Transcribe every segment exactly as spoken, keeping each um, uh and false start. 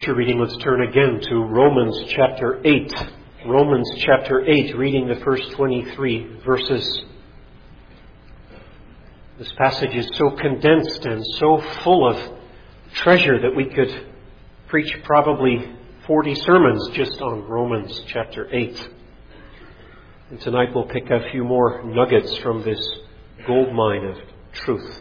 Scripture reading, let's turn again to Romans chapter eight. Romans chapter eight, reading the first twenty-three verses. This passage is so condensed and so full of treasure that we could preach probably forty sermons just on Romans chapter eight. And tonight we'll pick a few more nuggets from this goldmine of truth.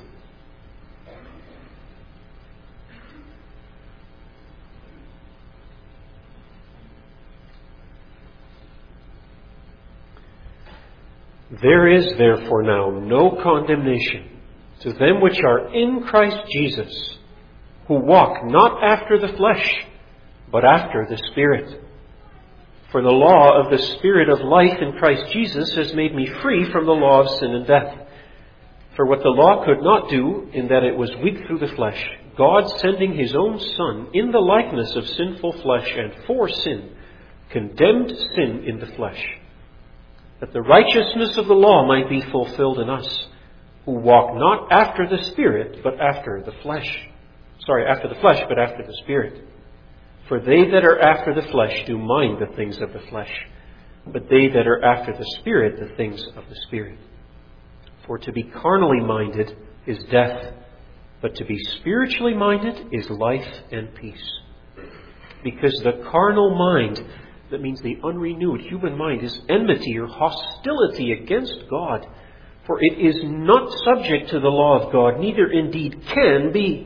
There is therefore now no condemnation to them which are in Christ Jesus, who walk not after the flesh, but after the Spirit. For the law of the Spirit of life in Christ Jesus has made me free from the law of sin and death. For what the law could not do, in that it was weak through the flesh, God, sending his own Son in the likeness of sinful flesh and for sin, condemned sin in the flesh, that the righteousness of the law might be fulfilled in us, who walk not after the Spirit, but after the flesh. Sorry, after the flesh, but after the Spirit. For they that are after the flesh do mind the things of the flesh, but they that are after the Spirit, the things of the Spirit. For to be carnally minded is death, but to be spiritually minded is life and peace. Because the carnal mind, that means the unrenewed human mind, is enmity or hostility against God. For it is not subject to the law of God, neither indeed can be.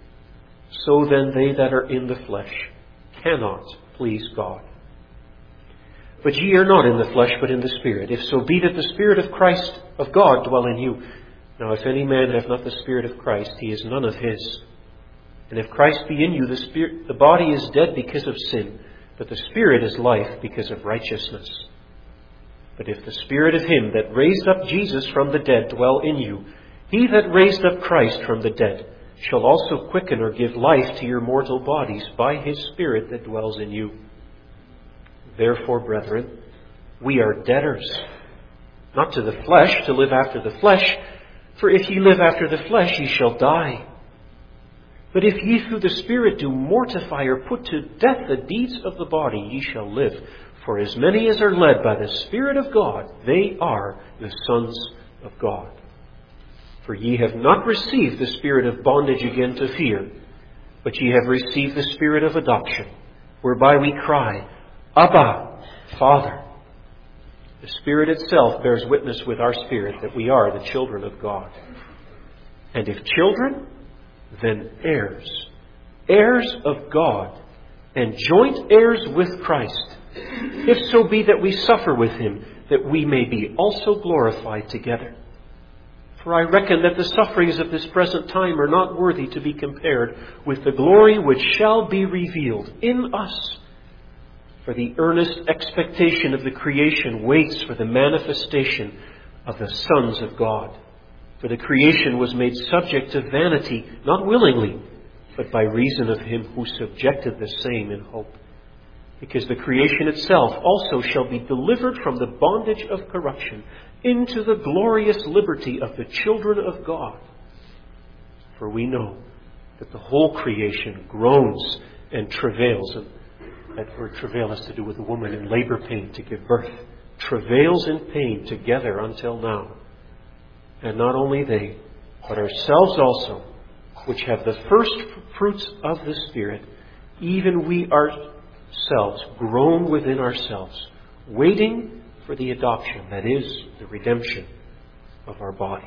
So then they that are in the flesh cannot please God. But ye are not in the flesh, but in the Spirit, if so be that the Spirit of Christ of God dwell in you. Now if any man have not the Spirit of Christ, he is none of his. And if Christ be in you, the spirit, the body is dead because of sin, but the Spirit is life because of righteousness. But if the Spirit of him that raised up Jesus from the dead dwell in you, he that raised up Christ from the dead shall also quicken or give life to your mortal bodies by his Spirit that dwells in you. Therefore, brethren, we are debtors, not to the flesh, to live after the flesh. For if ye live after the flesh, ye shall die. But if ye through the Spirit do mortify or put to death the deeds of the body, ye shall live. For as many as are led by the Spirit of God, they are the sons of God. For ye have not received the spirit of bondage again to fear, but ye have received the Spirit of adoption, whereby we cry, Abba, Father. The Spirit itself bears witness with our spirit that we are the children of God. And if children, then heirs, heirs of God, and joint heirs with Christ, if so be that we suffer with him, that we may be also glorified together. For I reckon that the sufferings of this present time are not worthy to be compared with the glory which shall be revealed in us. For the earnest expectation of the creation waits for the manifestation of the sons of God. For the creation was made subject to vanity, not willingly, but by reason of him who subjected the same in hope. Because the creation itself also shall be delivered from the bondage of corruption into the glorious liberty of the children of God. For we know that the whole creation groans and travails. And that word travail has to do with a woman in labor pain to give birth. Travails in pain together until now. And not only they, but ourselves also, which have the first fruits of the Spirit, even we ourselves groan within ourselves, waiting for the adoption, that is, the redemption of our body.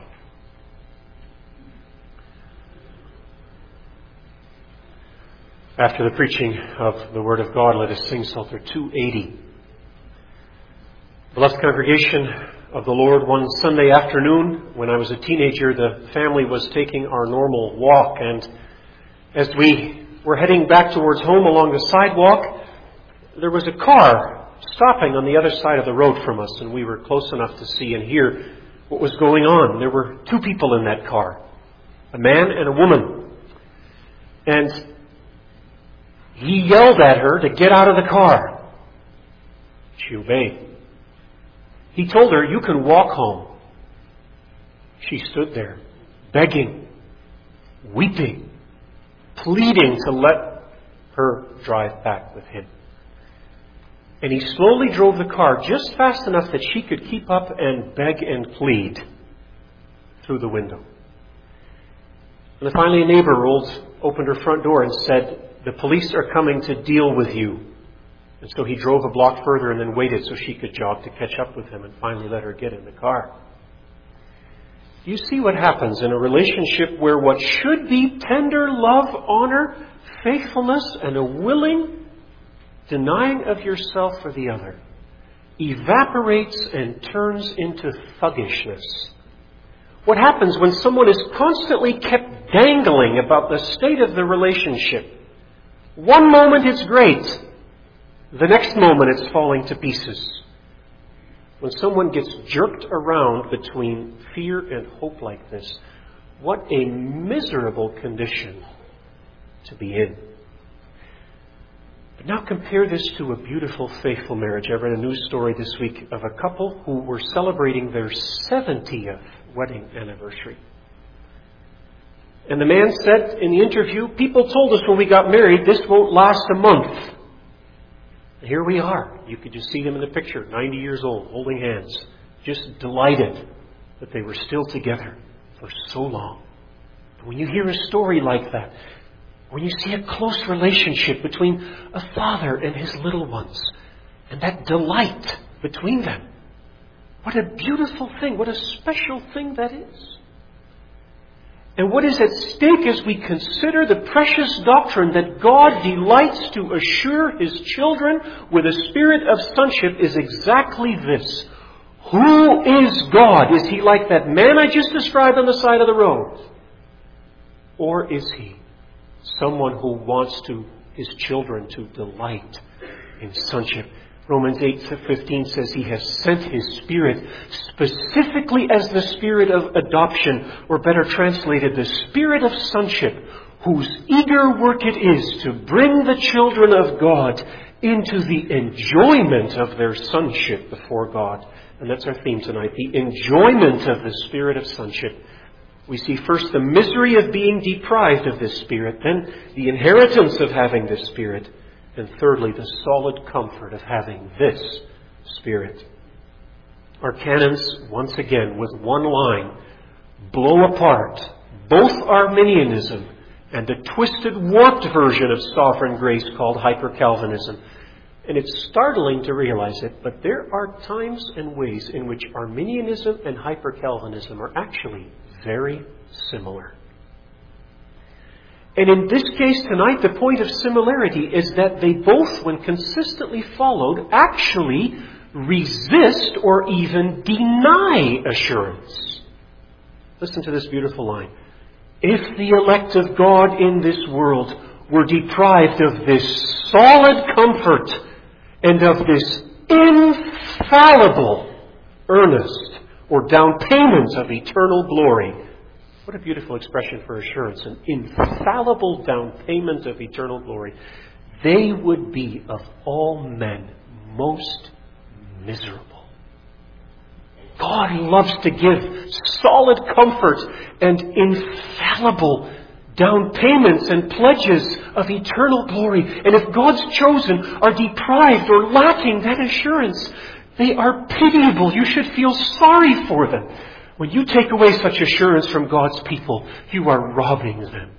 After the preaching of the Word of God, let us sing Psalter two eighty. Beloved congregation of the Lord, one Sunday afternoon when I was a teenager, the family was taking our normal walk, and as we were heading back towards home along the sidewalk, there was a car stopping on the other side of the road from us, and we were close enough to see and hear what was going on. There were two people in that car, a man and a woman, and he yelled at her to get out of the car. She obeyed. He told her, you can walk home. She stood there, begging, weeping, pleading to let her drive back with him. And he slowly drove the car just fast enough that she could keep up and beg and plead through the window. And finally a neighbor rolled, opened her front door and said, "The police are coming to deal with you." And so he drove a block further and then waited so she could jog to catch up with him and finally let her get in the car. You see what happens in a relationship where what should be tender love, honor, faithfulness, and a willing denying of yourself for the other evaporates and turns into thuggishness. What happens when someone is constantly kept dangling about the state of the relationship? One moment it's great. The next moment it's falling to pieces. When someone gets jerked around between fear and hope like this, what a miserable condition to be in. But now compare this to a beautiful, faithful marriage. I read a news story this week of a couple who were celebrating their seventieth wedding anniversary. And the man said in the interview, "People told us when we got married, this won't last a month." And here we are. You could just see them in the picture, ninety years old, holding hands, just delighted that they were still together for so long. But when you hear a story like that, when you see a close relationship between a father and his little ones, and that delight between them, what a beautiful thing, what a special thing that is. And what is at stake as we consider the precious doctrine that God delights to assure His children with a spirit of sonship is exactly this. Who is God? Is He like that man I just described on the side of the road? Or is He someone who wants to His children to delight in sonship? Romans eight fifteen says He has sent His Spirit specifically as the Spirit of adoption, or better translated, the Spirit of sonship, whose eager work it is to bring the children of God into the enjoyment of their sonship before God. And that's our theme tonight, the enjoyment of the Spirit of sonship. We see first the misery of being deprived of this Spirit, then the inheritance of having this Spirit, and thirdly, the solid comfort of having this Spirit. Our canons, once again, with one line, blow apart both Arminianism and a twisted, warped version of sovereign grace called hyper-Calvinism. And it's startling to realize it, but there are times and ways in which Arminianism and hyper-Calvinism are actually very similar. And in this case tonight, the point of similarity is that they both, when consistently followed, actually resist or even deny assurance. Listen to this beautiful line. If the elect of God in this world were deprived of this solid comfort and of this infallible earnest or down payment of eternal glory, what a beautiful expression for assurance, an infallible down payment of eternal glory. They would be, of all men, most miserable. God loves to give solid comfort and infallible down payments and pledges of eternal glory. And if God's chosen are deprived or lacking that assurance, they are pitiable. You should feel sorry for them. When you take away such assurance from God's people, you are robbing them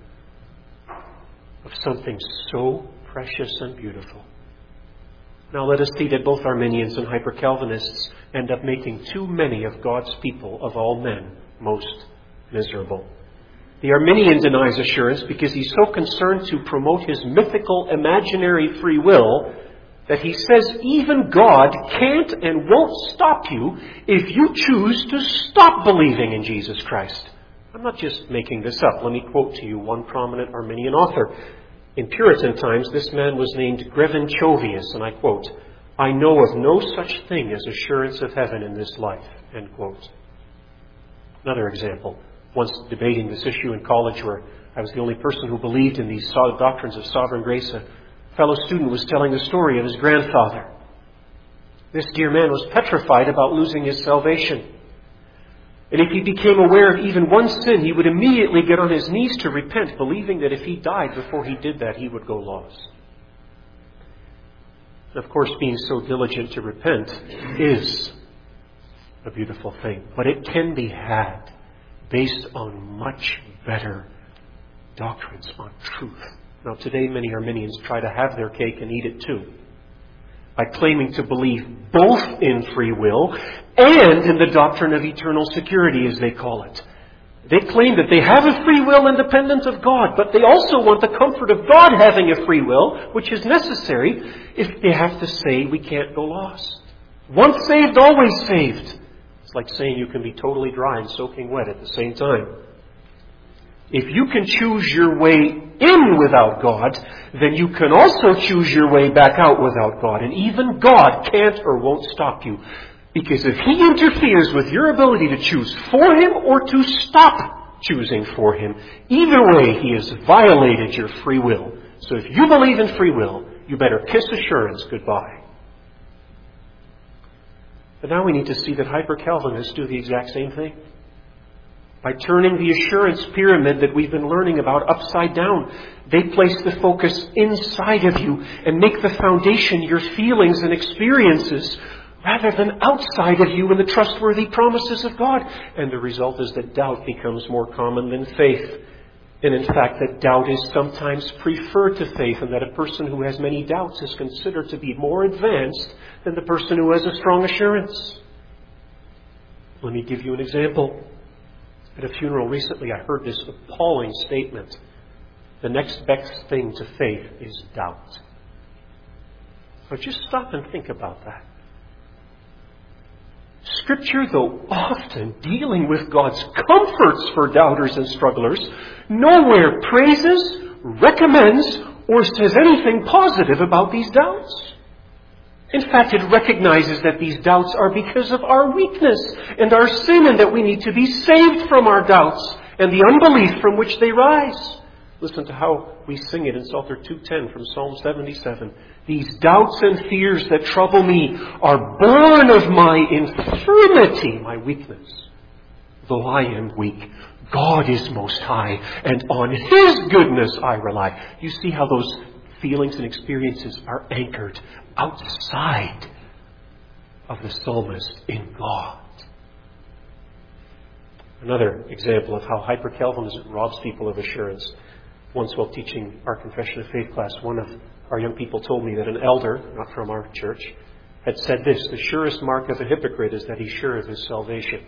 of something so precious and beautiful. Now let us see that both Arminians and hyper-Calvinists end up making too many of God's people, of all men, most miserable. The Arminian denies assurance because he's so concerned to promote his mythical, imaginary free will that he says even God can't and won't stop you if you choose to stop believing in Jesus Christ. I'm not just making this up. Let me quote to you one prominent Arminian author. In Puritan times, this man was named Grevin Chovius, and I quote, "I know of no such thing as assurance of heaven in this life," end quote. Another example. Once debating this issue in college where I was the only person who believed in these solid doctrines of sovereign grace, a fellow student was telling the story of his grandfather. This dear man was petrified about losing his salvation. And if he became aware of even one sin, he would immediately get on his knees to repent, believing that if he died before he did that, he would go lost. Of course, being so diligent to repent is a beautiful thing, but it can be had based on much better doctrines, on truth. Now, today many Arminians try to have their cake and eat it too, by claiming to believe both in free will and in the doctrine of eternal security, as they call it. They claim that they have a free will independent of God, but they also want the comfort of God having a free will, which is necessary if they have to say we can't go lost. Once saved, always saved. It's like saying you can be totally dry and soaking wet at the same time. If you can choose your way in without God, then you can also choose your way back out without God. And even God can't or won't stop you. Because if He interferes with your ability to choose for Him or to stop choosing for Him, either way He has violated your free will. So if you believe in free will, you better kiss assurance goodbye. But now we need to see that hyper-Calvinists do the exact same thing. By turning the assurance pyramid that we've been learning about upside down, they place the focus inside of you and make the foundation your feelings and experiences rather than outside of you in the trustworthy promises of God. And the result is that doubt becomes more common than faith. And in fact, that doubt is sometimes preferred to faith, and that a person who has many doubts is considered to be more advanced than the person who has a strong assurance. Let me give you an example. At a funeral recently, I heard this appalling statement. The next best thing to faith is doubt. So just stop and think about that. Scripture, though often dealing with God's comforts for doubters and strugglers, nowhere praises, recommends, or says anything positive about these doubts. In fact, it recognizes that these doubts are because of our weakness and our sin, and that we need to be saved from our doubts and the unbelief from which they rise. Listen to how we sing it in Psalter two ten from Psalm seventy-seven. These doubts and fears that trouble me are born of my infirmity, my weakness. Though I am weak, God is most high, and on His goodness I rely. You see how those feelings and experiences are anchored outside of the psalmist in God. Another example of how hyper-Calvinism robs people of assurance. Once while teaching our Confession of Faith class, one of our young people told me that an elder, not from our church, had said this: the surest mark of a hypocrite is that he's sure of his salvation.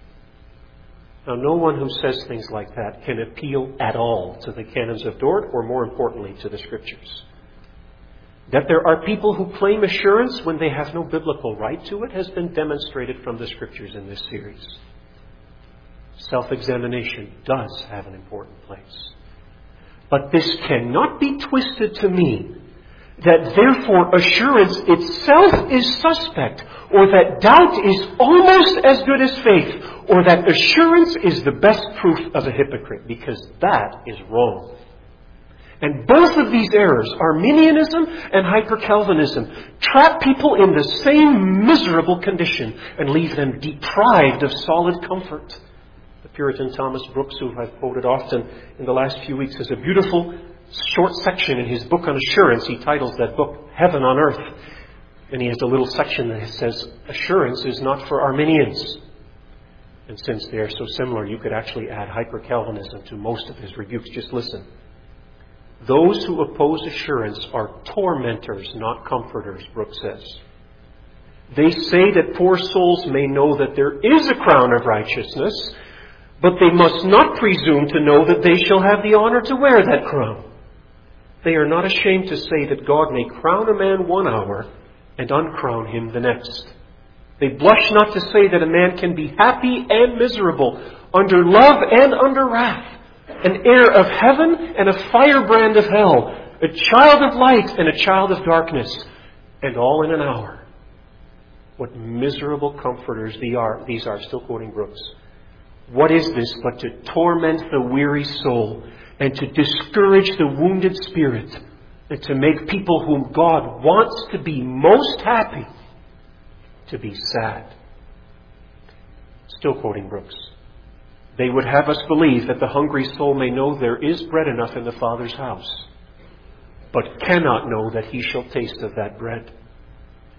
Now, no one who says things like that can appeal at all to the canons of Dort, or more importantly, to the Scriptures. That there are people who claim assurance when they have no biblical right to it has been demonstrated from the Scriptures in this series. Self-examination does have an important place. But this cannot be twisted to mean that therefore assurance itself is suspect, or that doubt is almost as good as faith, or that assurance is the best proof of a hypocrite, because that is wrong. And both of these errors, Arminianism and hyper-Calvinism, trap people in the same miserable condition and leave them deprived of solid comfort. The Puritan Thomas Brooks, who I've quoted often in the last few weeks, has a beautiful short section in his book on assurance. He titles that book Heaven on Earth. And he has a little section that says, assurance is not for Arminians. And since they are so similar, you could actually add hyper-Calvinism to most of his rebukes. Just listen. Those who oppose assurance are tormentors, not comforters, Brooks says. They say that poor souls may know that there is a crown of righteousness, but they must not presume to know that they shall have the honor to wear that crown. They are not ashamed to say that God may crown a man one hour and uncrown him the next. They blush not to say that a man can be happy and miserable, under love and under wrath, an heir of heaven and a firebrand of hell, a child of light and a child of darkness, and all in an hour. What miserable comforters these are, these are, still quoting Brooks. What is this but to torment the weary soul and to discourage the wounded spirit and to make people whom God wants to be most happy to be sad? Still quoting Brooks. They would have us believe that the hungry soul may know there is bread enough in the Father's house, but cannot know that he shall taste of that bread.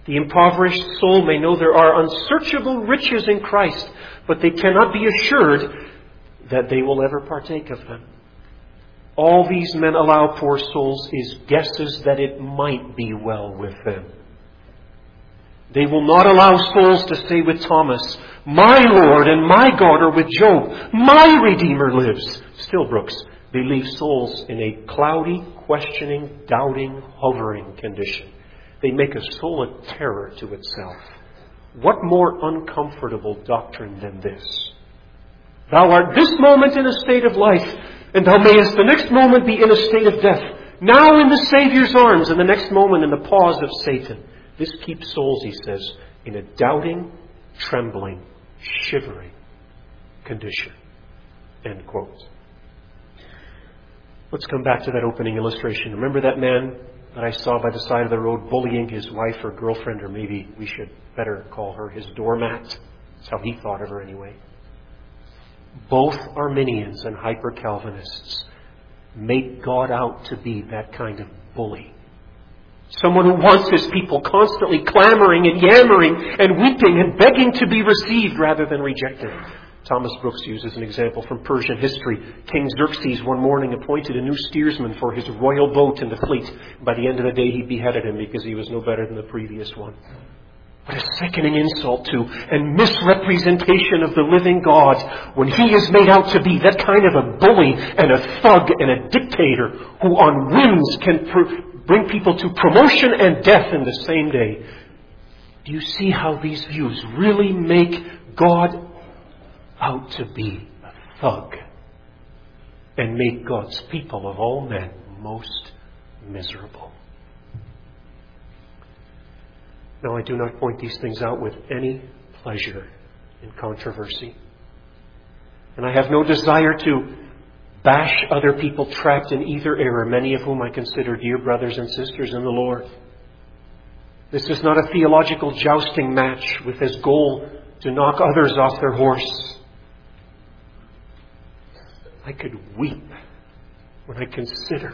The impoverished soul may know there are unsearchable riches in Christ, but they cannot be assured that they will ever partake of them. All these men allow poor souls is guesses that it might be well with them. They will not allow souls to say with Thomas, "My Lord and my God," or with Job, "My Redeemer lives." Stilbrooks, they leave souls in a cloudy, questioning, doubting, hovering condition. They make a soul a terror to itself. What more uncomfortable doctrine than this? Thou art this moment in a state of life, and thou mayest the next moment be in a state of death. Now in the Saviour's arms, and the next moment in the paws of Satan. This keeps souls, he says, in a doubting, trembling, shivering condition. End quote. Let's come back to that opening illustration. Remember that man that I saw by the side of the road bullying his wife or girlfriend, or maybe we should better call her his doormat? That's how he thought of her anyway. Both Arminians and hyper-Calvinists make God out to be that kind of bully. Someone who wants his people constantly clamoring and yammering and weeping and begging to be received rather than rejected. Thomas Brooks uses an example from Persian history. King Xerxes one morning appointed a new steersman for his royal boat in the fleet. By the end of the day, he beheaded him because he was no better than the previous one. What a sickening insult to and misrepresentation of the living God when he is made out to be that kind of a bully and a thug and a dictator who on whims can pr- bring people to promotion and death in the same day. Do you see how these views really make God out to be a thug and make God's people of all men most miserable? Now, I do not point these things out with any pleasure in controversy. And I have no desire to bash other people trapped in either error, many of whom I consider dear brothers and sisters in the Lord. This is not a theological jousting match with as goal to knock others off their horse. I could weep when I consider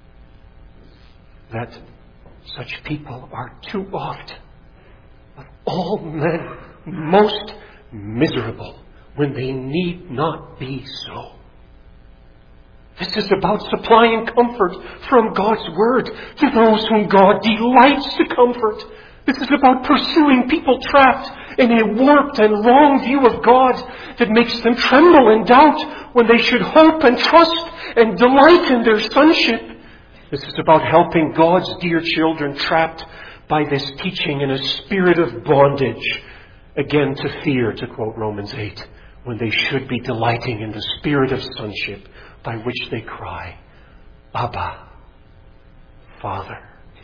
that such people are too oft of all men most miserable when they need not be so. This is about supplying comfort from God's Word to those whom God delights to comfort. This is about pursuing people trapped in a warped and wrong view of God that makes them tremble and doubt when they should hope and trust and delight in their sonship. This is about helping God's dear children trapped by this teaching in a spirit of bondage, again to fear, to quote Romans eight, when they should be delighting in the spirit of sonship by which they cry, Abba, Father.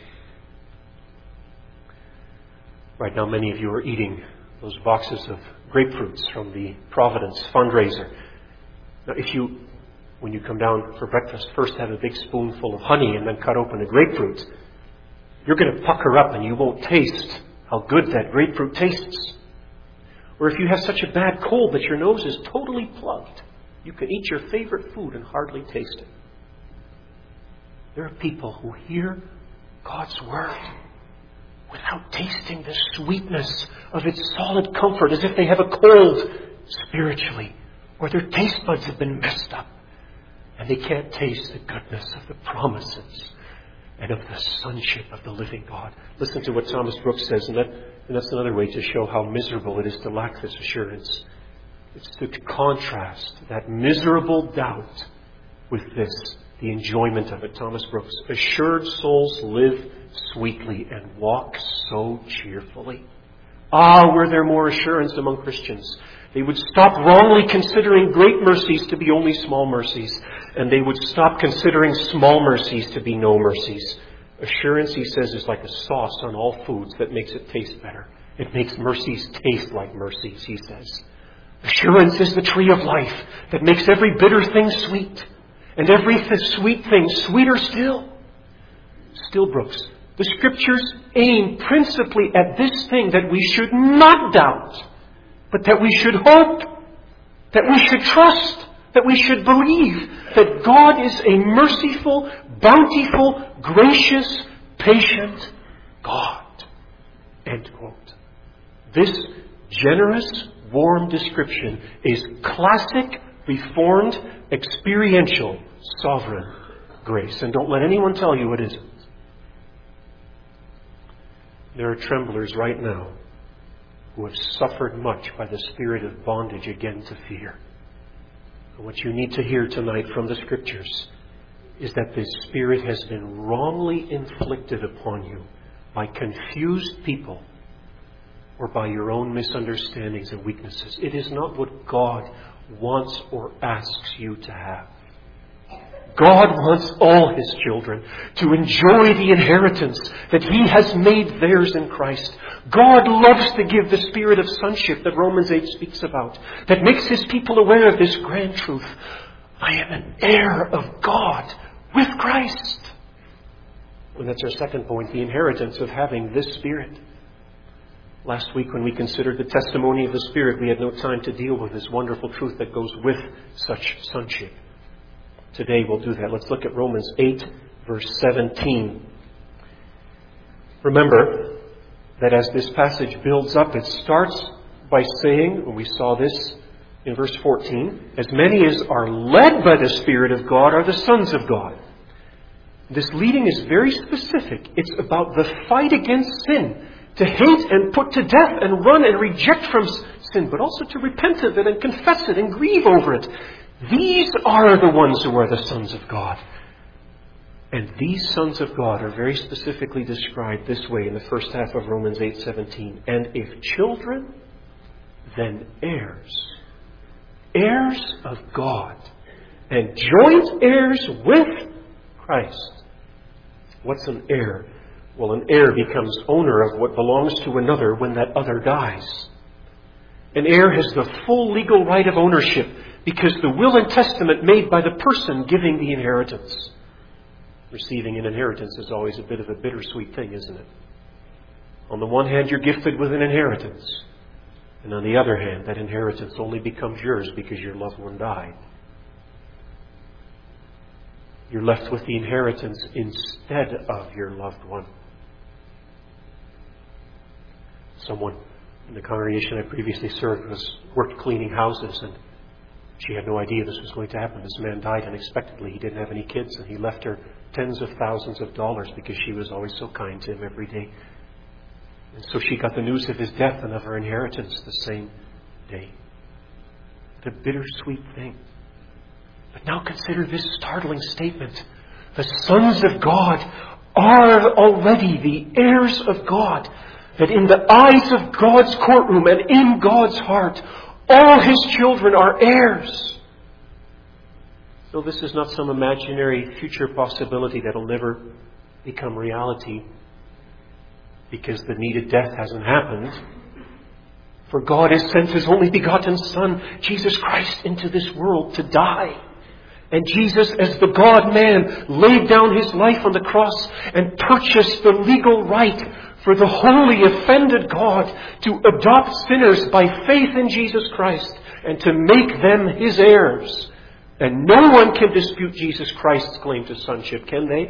Right now, many of you are eating those boxes of grapefruits from the Providence fundraiser. Now, if you, when you come down for breakfast, first have a big spoonful of honey and then cut open a grapefruit, you're going to pucker up and you won't taste how good that grapefruit tastes. Or if you have such a bad cold that your nose is totally plugged, you can eat your favorite food and hardly taste it. There are people who hear God's Word without tasting the sweetness of its solid comfort, as if they have a cold spiritually, or their taste buds have been messed up, and they can't taste the goodness of the promises and of the sonship of the living God. Listen to what Thomas Brooks says, and, that, and that's another way to show how miserable it is to lack this assurance. It's to contrast that miserable doubt with this, the enjoyment of it. Thomas Brooks, assured souls live sweetly and walk so cheerfully. Ah, were there more assurance among Christians, they would stop wrongly considering great mercies to be only small mercies, and they would stop considering small mercies to be no mercies. Assurance, he says, is like a sauce on all foods that makes it taste better. It makes mercies taste like mercies, he says. Assurance is the tree of life that makes every bitter thing sweet, and every th- sweet thing sweeter still. Stilbrooks, the Scriptures aim principally at this thing, that we should not doubt, but that we should hope, that we should trust, that we should believe that God is a merciful, bountiful, gracious, patient God. And End quote. This generous, warm description is classic, reformed, experiential, sovereign grace. And don't let anyone tell you it isn't. There are tremblers right now who have suffered much by the spirit of bondage again to fear. And what you need to hear tonight from the Scriptures is that this spirit has been wrongly inflicted upon you by confused people or by your own misunderstandings and weaknesses. It is not what God wants or asks you to have. God wants all His children to enjoy the inheritance that He has made theirs in Christ. God loves to give the spirit of sonship that Romans eight speaks about, that makes His people aware of this grand truth. I am an heir of God with Christ. And that's our second point, the inheritance of having this Spirit. Last week when we considered the testimony of the Spirit, we had no time to deal with this wonderful truth that goes with such sonship. Today we'll do that. Let's look at Romans eight, verse seventeen. Remember that as this passage builds up, it starts by saying, and we saw this in verse fourteen, as many as are led by the Spirit of God are the sons of God. This leading is very specific. It's about the fight against sin, to hate and put to death and run and reject from sin, but also to repent of it and confess it and grieve over it. These are the ones who are the sons of God. And these sons of God are very specifically described this way in the first half of Romans eight seventeen. And if children, then heirs. Heirs of God. And joint heirs with Christ. What's an heir? Well, an heir becomes owner of what belongs to another when that other dies. An heir has the full legal right of ownership because the will and testament made by the person giving the inheritance. Receiving an inheritance is always a bit of a bittersweet thing, isn't it? On the one hand, you're gifted with an inheritance. And on the other hand, that inheritance only becomes yours because your loved one died. You're left with the inheritance instead of your loved one. Someone in the congregation I previously served was worked cleaning houses, and she had no idea this was going to happen. This man died unexpectedly. He didn't have any kids, and he left her tens of thousands of dollars because she was always so kind to him every day. And so she got the news of his death and of her inheritance the same day. What a bittersweet thing. But now consider this startling statement. The sons of God are already the heirs of God. That in the eyes of God's courtroom and in God's heart, all His children are heirs. So this is not some imaginary future possibility that will never become reality because the needed death hasn't happened. For God has sent His only begotten Son, Jesus Christ, into this world to die. And Jesus, as the God-man, laid down His life on the cross and purchased the legal right for the holy, offended God to adopt sinners by faith in Jesus Christ and to make them His heirs. And no one can dispute Jesus Christ's claim to sonship, can they?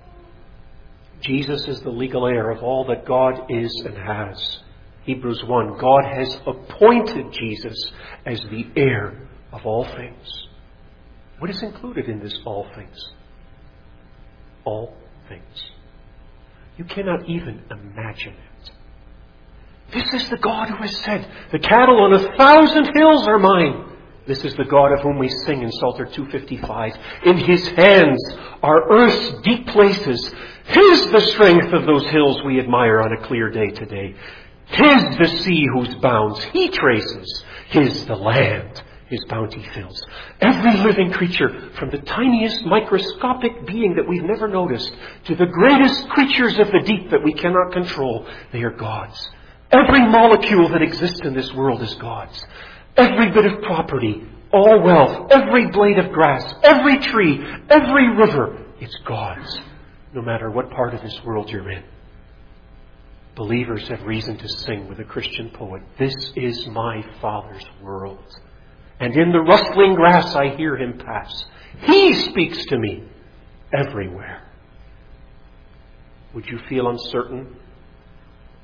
Jesus is the legal heir of all that God is and has. Hebrews one, God has appointed Jesus as the heir of all things. What is included in this all things? All things. You cannot even imagine it. This is the God who has said, the cattle on a thousand hills are mine. This is the God of whom we sing in Psalter two fifty-five. In His hands are earth's deep places. His the strength of those hills we admire on a clear day today. His the sea whose bounds He traces. His the land His bounty fills. Every living creature, from the tiniest microscopic being that we've never noticed to the greatest creatures of the deep that we cannot control, they are God's. Every molecule that exists in this world is God's. Every bit of property, all wealth, every blade of grass, every tree, every river, it's God's. No matter what part of this world you're in. Believers have reason to sing with a Christian poet, "This is my Father's world. And in the rustling grass I hear Him pass. He speaks to me everywhere." Would you feel uncertain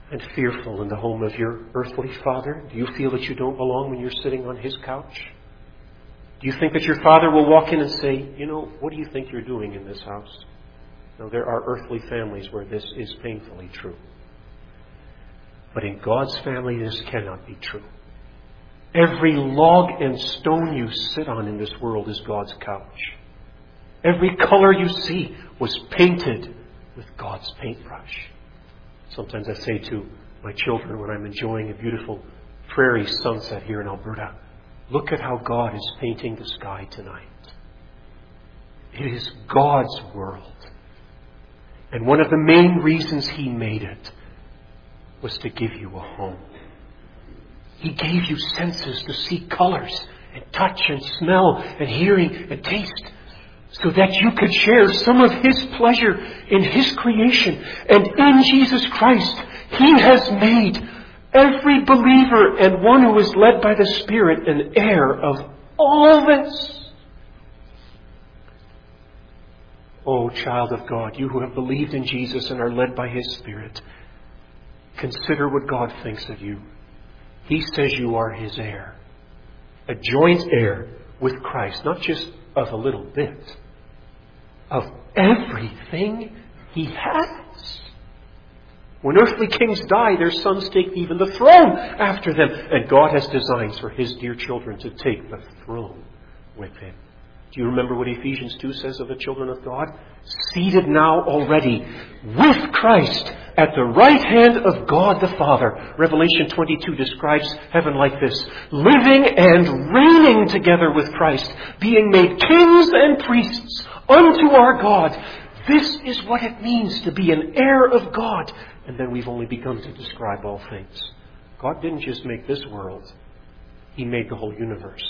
and fearful in the home of your earthly father? Do you feel that you don't belong when you're sitting on his couch? Do you think that your father will walk in and say, you know, what do you think you're doing in this house? Now, there are earthly families where this is painfully true. But in God's family, this cannot be true. Every log and stone you sit on in this world is God's couch. Every color you see was painted with God's paintbrush. Sometimes I say to my children when I'm enjoying a beautiful prairie sunset here in Alberta, look at how God is painting the sky tonight. It is God's world. And one of the main reasons He made it was to give you a home. He gave you senses to see colors and touch and smell and hearing and taste so that you could share some of His pleasure in His creation. And in Jesus Christ, He has made every believer and one who is led by the Spirit an heir of all this. Oh, child of God, you who have believed in Jesus and are led by His Spirit, consider what God thinks of you. He says you are His heir, a joint heir with Christ, not just of a little bit, of everything He has. When earthly kings die, their sons take even the throne after them. And God has designs for His dear children to take the throne with Him. Do you remember what Ephesians two says of the children of God? Seated now already with Christ at the right hand of God the Father. Revelation twenty-two describes heaven like this: living and reigning together with Christ, being made kings and priests unto our God. This is what it means to be an heir of God. And then we've only begun to describe all things. God didn't just make this world. He made the whole universe.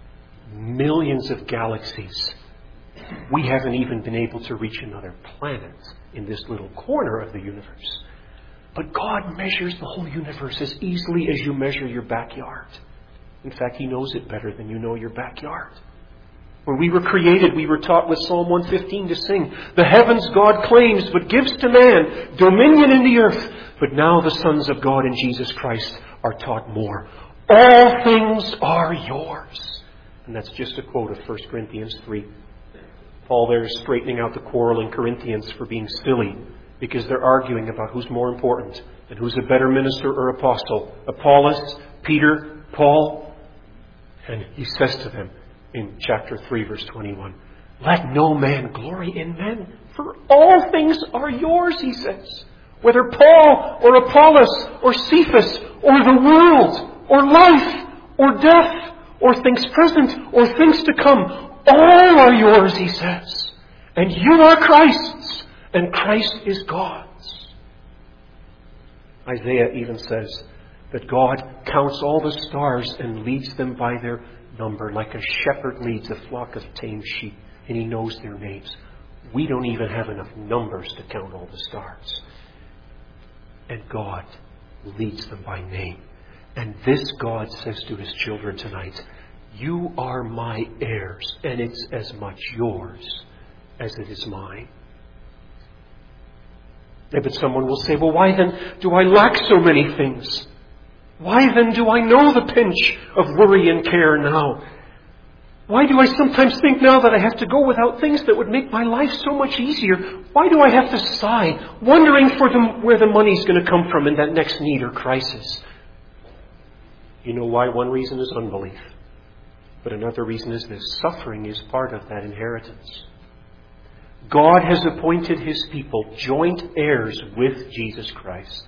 Millions of galaxies. We haven't even been able to reach another planet in this little corner of the universe. But God measures the whole universe as easily as you measure your backyard. In fact, He knows it better than you know your backyard. When we were created, we were taught with Psalm one fifteen to sing, the heavens God claims, but gives to man dominion in the earth. But now the sons of God in Jesus Christ are taught more. All things are yours. And that's just a quote of First Corinthians three. Paul there is straightening out the quarrel in Corinthians for being silly, because they're arguing about who's more important and who's a better minister or apostle. Apollos, Peter, Paul. And he says to them in chapter three, verse twenty-one, let no man glory in men, for all things are yours, he says. Whether Paul or Apollos or Cephas or the world or life or death or things present or things to come, all are yours, he says. And you are Christ's, and Christ is God's. Isaiah even says that God counts all the stars and leads them by their number, like a shepherd leads a flock of tame sheep, and He knows their names. We don't even have enough numbers to count all the stars. And God leads them by name. And this God says to His children tonight, you are my heirs, and it's as much yours as it is mine. Yeah, but someone will say, well, why then do I lack so many things? Why then do I know the pinch of worry and care now? Why do I sometimes think now that I have to go without things that would make my life so much easier? Why do I have to sigh, wondering for the, where the money's going to come from in that next need or crisis? You know why? One reason is unbelief. But another reason is this: suffering is part of that inheritance. God has appointed His people joint heirs with Jesus Christ.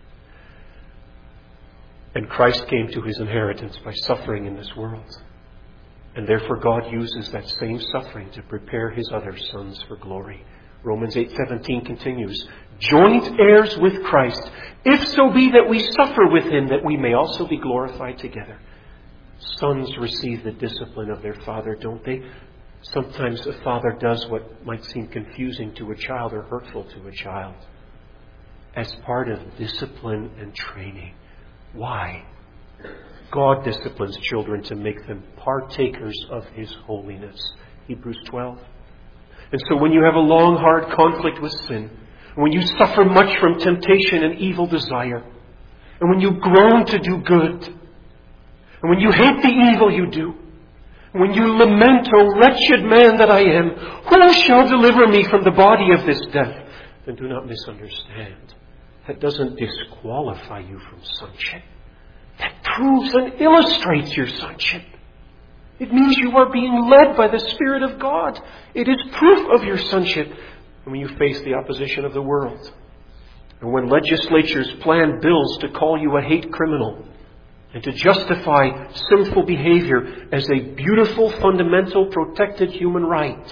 And Christ came to His inheritance by suffering in this world. And therefore God uses that same suffering to prepare His other sons for glory. Romans eight seventeen continues, joint heirs with Christ, if so be that we suffer with Him, that we may also be glorified together. Sons receive the discipline of their father, don't they? Sometimes a father does what might seem confusing to a child or hurtful to a child as part of discipline and training. Why? God disciplines children to make them partakers of His holiness. Hebrews twelve. And so when you have a long, hard conflict with sin, when you suffer much from temptation and evil desire, and when you groan to do good, and when you hate the evil you do, when you lament, O wretched man that I am, who shall deliver me from the body of this death? Then do not misunderstand. That doesn't disqualify you from sonship. That proves and illustrates your sonship. It means you are being led by the Spirit of God. It is proof of your sonship. And when you face the opposition of the world, and when legislatures plan bills to call you a hate criminal, and to justify sinful behavior as a beautiful, fundamental, protected human right,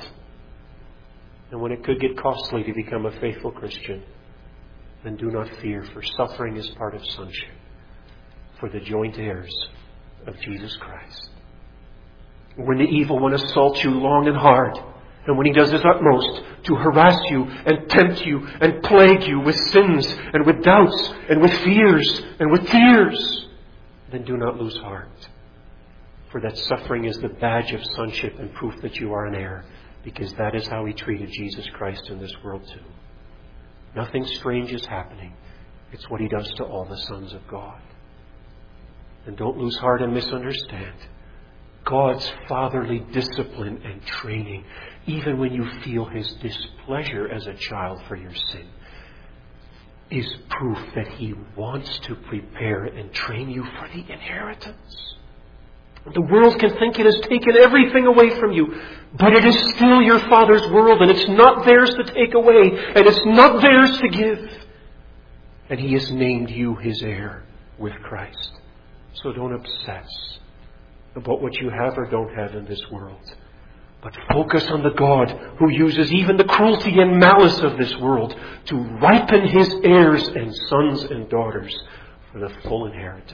and when it could get costly to become a faithful Christian, then do not fear, for suffering is part of sonship, for the joint heirs of Jesus Christ. When the evil one assaults you long and hard, and when he does his utmost to harass you and tempt you and plague you with sins and with doubts and with fears and with tears, then do not lose heart. For that suffering is the badge of sonship and proof that you are an heir, because that is how he treated Jesus Christ in this world too. Nothing strange is happening. It's what he does to all the sons of God. And don't lose heart and misunderstand. God's fatherly discipline and training, even when you feel his displeasure as a child for your sin, is proof that he wants to prepare and train you for the inheritance. The world can think it has taken everything away from you, but it is still your Father's world, and it's not theirs to take away, and it's not theirs to give. And he has named you his heir with Christ. So don't obsess about what you have or don't have in this world, but focus on the God who uses even the cruelty and malice of this world to ripen his heirs and sons and daughters for the full inheritance.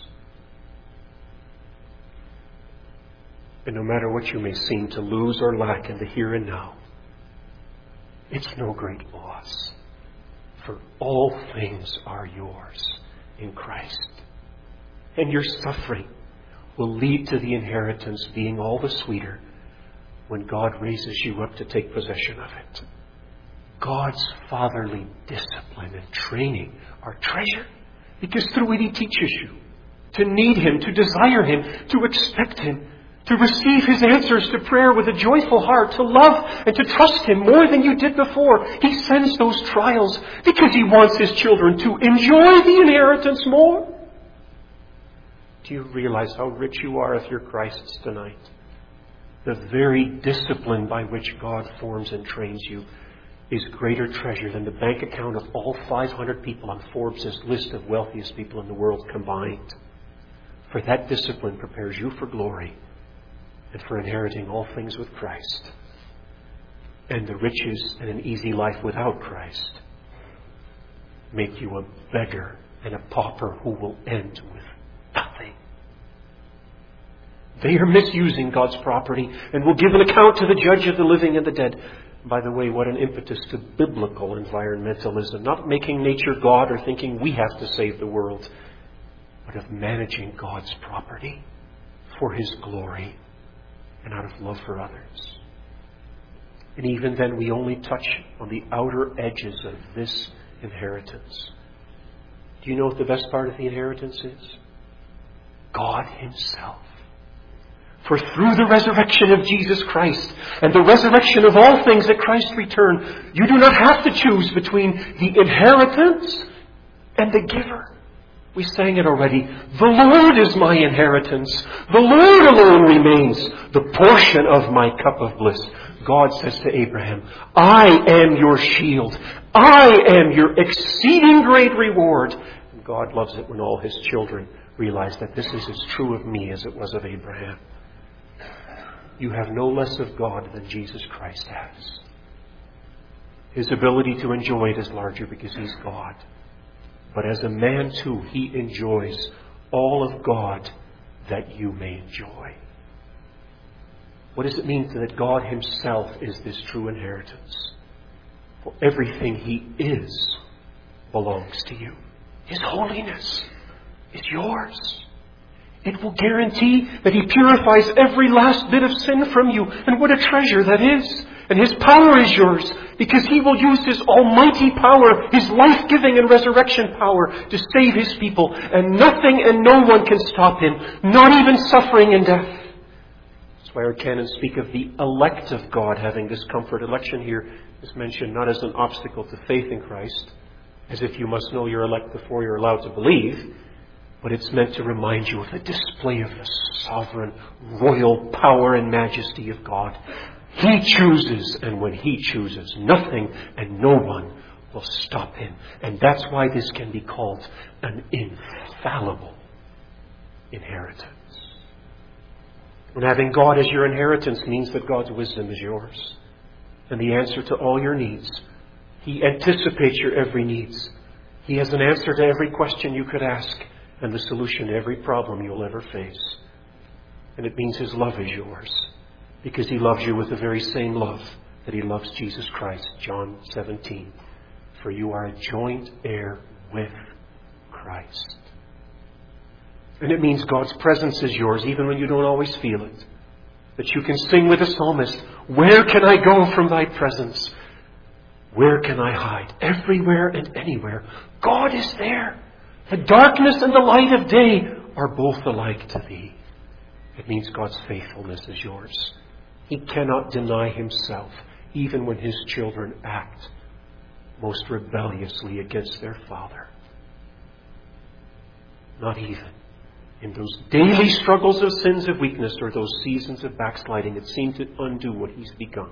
And no matter what you may seem to lose or lack in the here and now, it's no great loss, for all things are yours in Christ. And your suffering will lead to the inheritance being all the sweeter when God raises you up to take possession of it. God's fatherly discipline and training are treasure, because through it he teaches you to need him, to desire him, to expect him, to receive his answers to prayer with a joyful heart, to love and to trust him more than you did before. He sends those trials because he wants his children to enjoy the inheritance more. Do you realize how rich you are if you're Christ's tonight? The very discipline by which God forms and trains you is greater treasure than the bank account of all five hundred people on Forbes' list of wealthiest people in the world combined. For that discipline prepares you for glory and for inheriting all things with Christ. And the riches and an easy life without Christ make you a beggar and a pauper who will end with nothing. They are misusing God's property and will give an account to the judge of the living and the dead. By the way, what an impetus to biblical environmentalism. Not making nature God or thinking we have to save the world, but of managing God's property for his glory and out of love for others. And even then, we only touch on the outer edges of this inheritance. Do you know what the best part of the inheritance is? God himself. For through the resurrection of Jesus Christ and the resurrection of all things at Christ's return, you do not have to choose between the inheritance and the giver. We sang it already. The Lord is my inheritance. The Lord alone remains the portion of my cup of bliss. God says to Abraham, I am your shield. I am your exceeding great reward. And God loves it when all his children realize that this is as true of me as it was of Abraham. You have no less of God than Jesus Christ has. His ability to enjoy it is larger because he's God. But as a man too, he enjoys all of God that you may enjoy. What does it mean that God himself is this true inheritance? For everything he is belongs to you. His holiness is yours. It will guarantee that he purifies every last bit of sin from you. And what a treasure that is. And His power is yours because He will use His almighty power, His life-giving and resurrection power to save His people. And nothing and no one can stop Him, not even suffering and death. That's why our canons speak of the elect of God having this comfort. Election here is mentioned not as an obstacle to faith in Christ, as if you must know you're elect before you're allowed to believe, but it's meant to remind you of the display of the sovereign, royal power and majesty of God. He chooses, and when He chooses, nothing and no one will stop Him. And that's why this can be called an infallible inheritance. When having God as your inheritance means that God's wisdom is yours, and the answer to all your needs. He anticipates your every needs. He has an answer to every question you could ask, and the solution to every problem you'll ever face. And it means His love is yours, because He loves you with the very same love that He loves Jesus Christ. John seventeen. For you are a joint heir with Christ. And it means God's presence is yours, even when you don't always feel it. That you can sing with the psalmist, where can I go from Thy presence? Where can I hide? Everywhere and anywhere. God is there. The darkness and the light of day are both alike to Thee. It means God's faithfulness is yours. He cannot deny Himself, even when His children act most rebelliously against their Father. Not even in those daily struggles of sins of weakness or those seasons of backsliding that seem to undo what He's begun.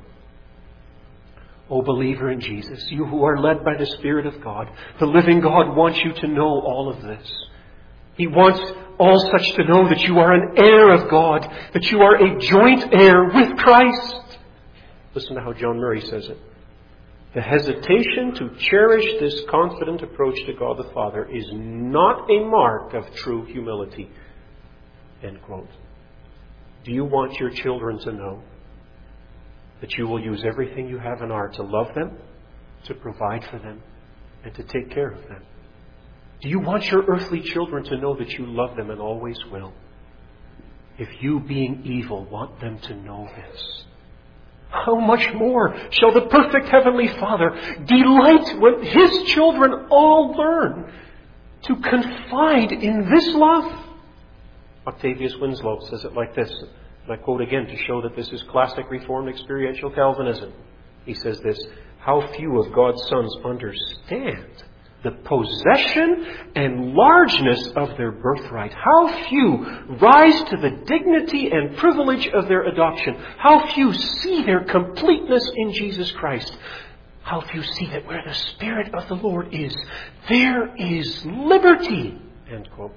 O believer in Jesus, you who are led by the Spirit of God, the living God wants you to know all of this. He wants all such to know that you are an heir of God, that you are a joint heir with Christ. Listen to how John Murray says it. The hesitation to cherish this confident approach to God the Father is not a mark of true humility. End quote. Do you want your children to know that you will use everything you have and are to love them, to provide for them, and to take care of them? Do you want your earthly children to know that you love them and always will? If you, being evil, want them to know this, how much more shall the perfect Heavenly Father delight when His children all learn to confide in this love? Octavius Winslow says it like this, and I quote again to show that this is classic Reformed experiential Calvinism. He says this, how few of God's sons understand the possession and largeness of their birthright. How few rise to the dignity and privilege of their adoption. How few see their completeness in Jesus Christ. How few see that where the Spirit of the Lord is, there is liberty. End quote.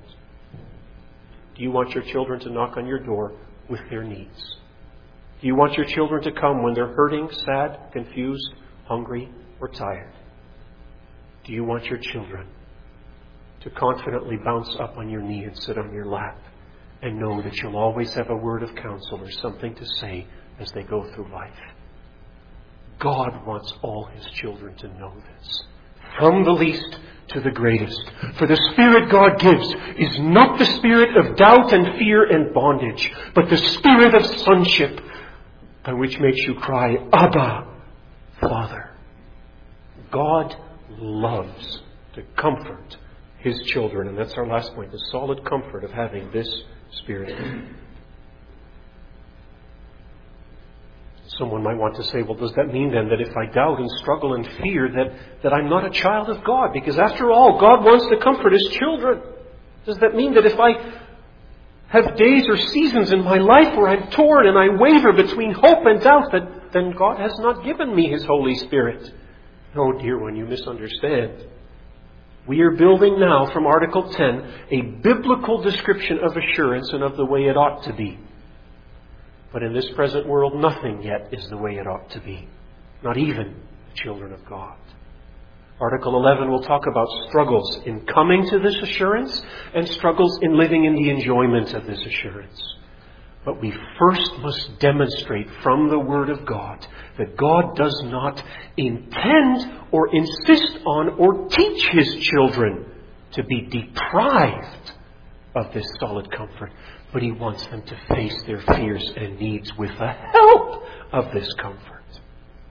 Do you want your children to knock on your door with their needs? Do you want your children to come when they're hurting, sad, confused, hungry, or tired? Do you want your children to confidently bounce up on your knee and sit on your lap and know that you'll always have a word of counsel or something to say as they go through life? God wants all His children to know this, from the least to the greatest. For the Spirit God gives is not the spirit of doubt and fear and bondage, but the spirit of sonship, by which makes you cry, Abba, Father. God loves to comfort His children. And that's our last point, the solid comfort of having this Spirit. Someone might want to say, well, does that mean then that if I doubt and struggle and fear that, that I'm not a child of God? Because after all, God wants to comfort His children. Does that mean that if I have days or seasons in my life where I'm torn and I waver between hope and doubt, that then God has not given me His Holy Spirit? Oh, dear one, you misunderstand. We are building now from Article ten a biblical description of assurance and of the way it ought to be. But in this present world, nothing yet is the way it ought to be. Not even the children of God. Article eleven will talk about struggles in coming to this assurance and struggles in living in the enjoyment of this assurance. But we first must demonstrate from the Word of God that God does not intend or insist on or teach His children to be deprived of this solid comfort, but He wants them to face their fears and needs with the help of this comfort.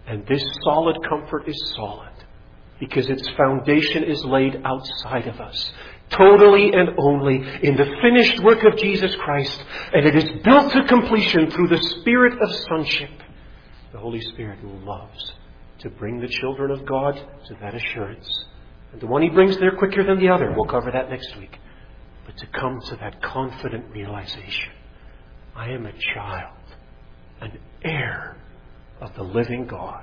And this solid comfort is solid because its foundation is laid outside of us, totally and only in the finished work of Jesus Christ. And it is built to completion through the Spirit of sonship, the Holy Spirit who loves to bring the children of God to that assurance. And the one He brings there quicker than the other. We'll cover that next week. But to come to that confident realization, I am a child, an heir of the living God.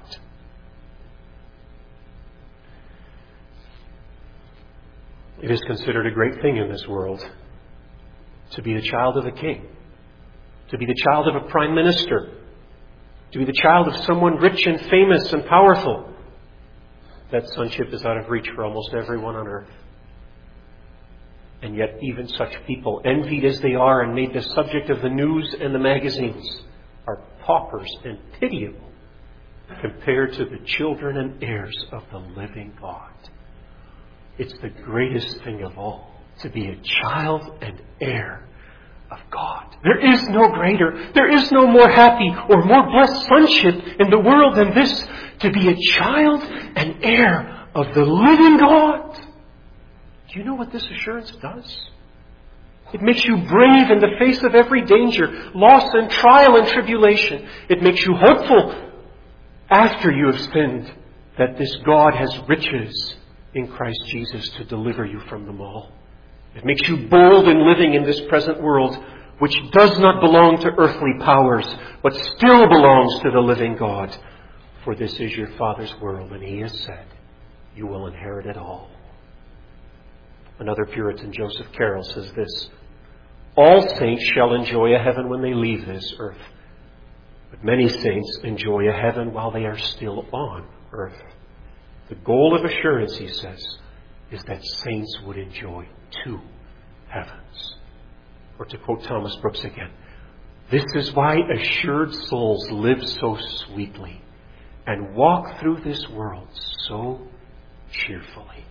It is considered a great thing in this world to be the child of a king, to be the child of a prime minister, to be the child of someone rich and famous and powerful. That sonship is out of reach for almost everyone on earth. And yet even such people, envied as they are and made the subject of the news and the magazines, are paupers and pitiable compared to the children and heirs of the living God. It's the greatest thing of all to be a child and heir of God. There is no greater, there is no more happy or more blessed sonship in the world than this, to be a child and heir of the living God. Do you know what this assurance does? It makes you brave in the face of every danger, loss and trial and tribulation. It makes you hopeful after you have sinned that this God has riches in Christ Jesus to deliver you from them all. It makes you bold in living in this present world, which does not belong to earthly powers, but still belongs to the living God. For this is your Father's world, and He has said, you will inherit it all. Another Puritan, Joseph Carroll, says this: all saints shall enjoy a heaven when they leave this earth, but many saints enjoy a heaven while they are still on earth. The goal of assurance, he says, is that saints would enjoy two heavens. Or to quote Thomas Brooks again, this is why assured souls live so sweetly and walk through this world so cheerfully.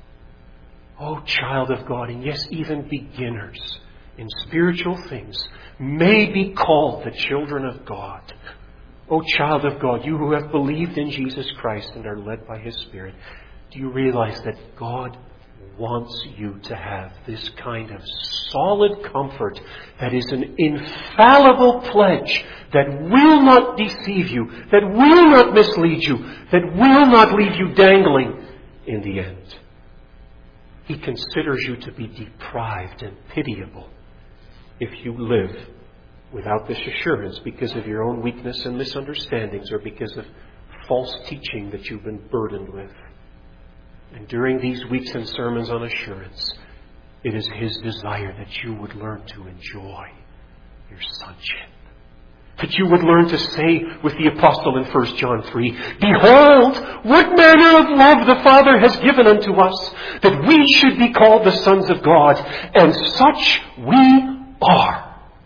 Oh, child of God, and yes, even beginners in spiritual things may be called the children of God. Oh, child of God, you who have believed in Jesus Christ and are led by His Spirit, do you realize that God wants you to have this kind of solid comfort that is an infallible pledge that will not deceive you, that will not mislead you, that will not leave you dangling in the end? He considers you to be deprived and pitiable if you live without this assurance because of your own weakness and misunderstandings or because of false teaching that you've been burdened with. And during these weeks and sermons on assurance, it is His desire that you would learn to enjoy your sonship. That you would learn to say with the apostle in First John three, behold, what manner of love the Father has given unto us, that we should be called the sons of God, and such we are.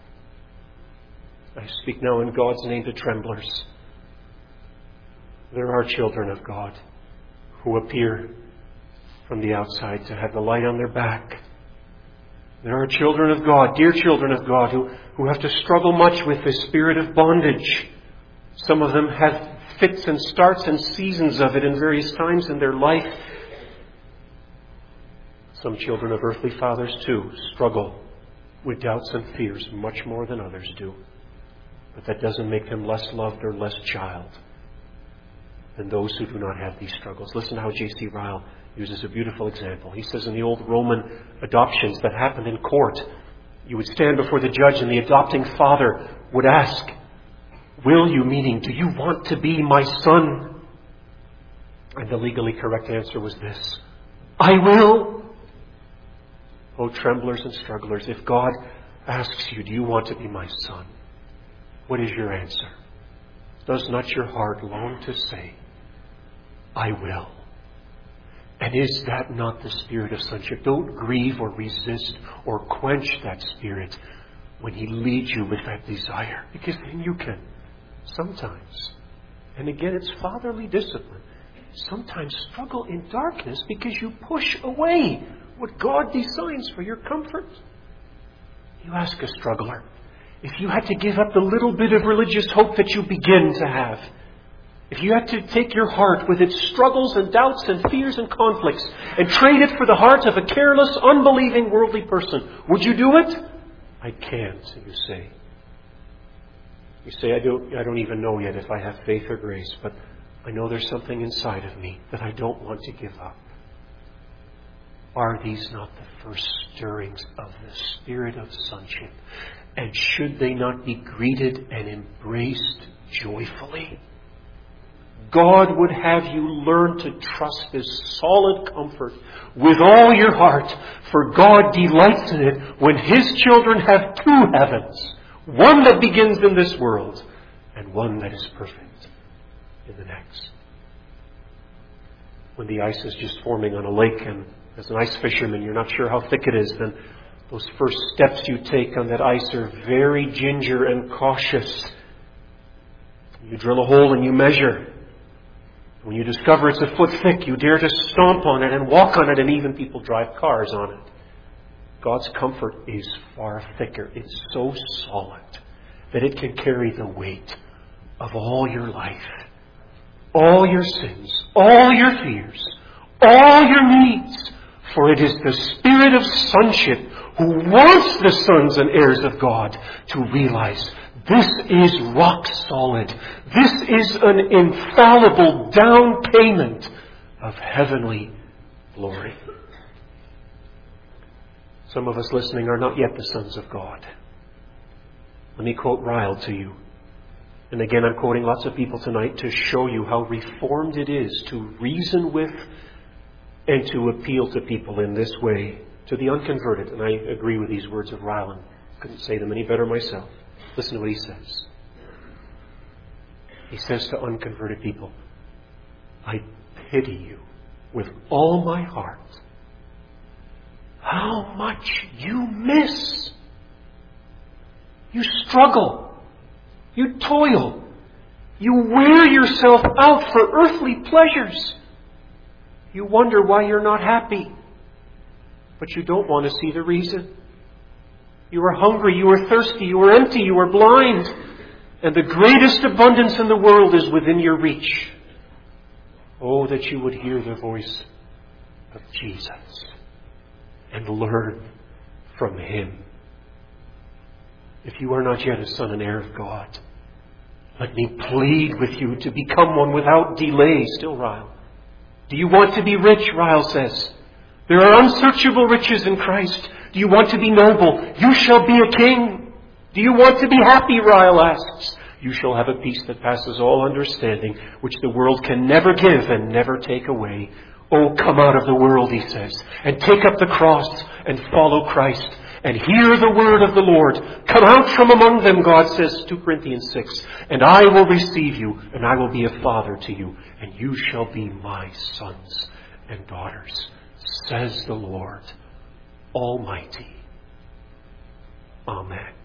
I speak now in God's name to tremblers. There are children of God who appear from the outside to have the light on their back. There are children of God, dear children of God, who, who have to struggle much with this spirit of bondage. Some of them have fits and starts and seasons of it in various times in their life. Some children of earthly fathers, too, struggle with doubts and fears much more than others do. But that doesn't make them less loved or less child than those who do not have these struggles. Listen how J C Ryle uses a beautiful example. He says in the old Roman adoptions that happened in court, you would stand before the judge and the adopting father would ask, will you, meaning, do you want to be my son? And the legally correct answer was this, I will. Oh, tremblers and strugglers, if God asks you, do you want to be my son? What is your answer? Does not your heart long to say, I will? And is that not the spirit of sonship? Don't grieve or resist or quench that spirit when He leads you with that desire. Because then you can sometimes, and again it's fatherly discipline, sometimes struggle in darkness because you push away what God designs for your comfort. You ask a struggler, if you had to give up the little bit of religious hope that you begin to have, if you had to take your heart with its struggles and doubts and fears and conflicts and trade it for the heart of a careless, unbelieving, worldly person, would you do it? I can't, you say. You say, I don't, I don't even know yet if I have faith or grace, but I know there's something inside of me that I don't want to give up. Are these not the first stirrings of the Spirit of sonship? And should they not be greeted and embraced joyfully? God would have you learn to trust His solid comfort with all your heart, for God delights in it when His children have two heavens, one that begins in this world and one that is perfect in the next. When the ice is just forming on a lake, and as an ice fisherman you're not sure how thick it is, then those first steps you take on that ice are very ginger and cautious. You drill a hole and you measure. When you discover it's a foot thick, you dare to stomp on it and walk on it, and even people drive cars on it. God's comfort is far thicker. It's so solid that it can carry the weight of all your life, all your sins, all your fears, all your needs. For it is the Spirit of sonship who wants the sons and heirs of God to realize this is rock solid. This is an infallible down payment of heavenly glory. Some of us listening are not yet the sons of God. Let me quote Ryle to you. And again, I'm quoting lots of people tonight to show you how reformed it is to reason with and to appeal to people in this way, to the unconverted. And I agree with these words of Ryle, and couldn't say them any better myself. Listen to what he says. He says to unconverted people, I pity you with all my heart. How much you miss. You struggle. You toil. You wear yourself out for earthly pleasures. You wonder why you're not happy. But you don't want to see the reason. You are hungry, you are thirsty, you are empty, you are blind. And the greatest abundance in the world is within your reach. Oh, that you would hear the voice of Jesus and learn from Him. If you are not yet a son and heir of God, let me plead with you to become one without delay. Still Ryle. Do you want to be rich? Ryle says. There are unsearchable riches in Christ. Do you want to be noble? You shall be a king. Do you want to be happy? Ryle asks. You shall have a peace that passes all understanding, which the world can never give and never take away. Oh, come out of the world, he says, and take up the cross and follow Christ and hear the word of the Lord. Come out from among them, God says, Second Corinthians six, and I will receive you, and I will be a father to you, and you shall be my sons and daughters, says the Lord Almighty. Amen.